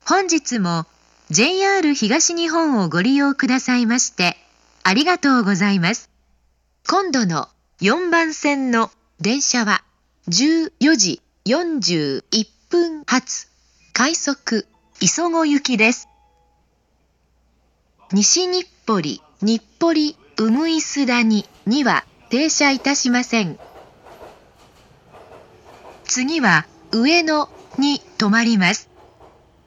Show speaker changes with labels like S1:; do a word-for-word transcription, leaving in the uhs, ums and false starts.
S1: 本日も ジェイアール 東日本をご利用くださいましてありがとうございます。今度のよんばん線の電車はじゅうよじよんじゅういっぷん発快速磯子行きです。西日暮里、日暮里、うぐいす谷には停車いたしません。次は上野に停まります。